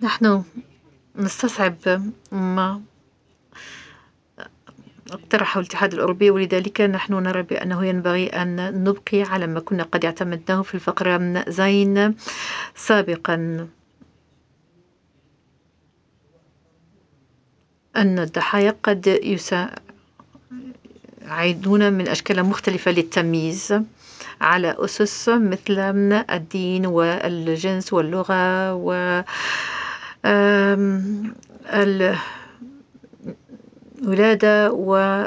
نحن نستصعب ما اقترحه الاتحاد الأوروبي، ولذلك نحن نرى بأنه ينبغي أن نبقي على ما كنا قد اعتمدناه في الفقرة زين سابقا، أن الضحايا قد يساعدون من أشكال مختلفة للتمييز على أسس مثل الدين والجنس واللغة والولادة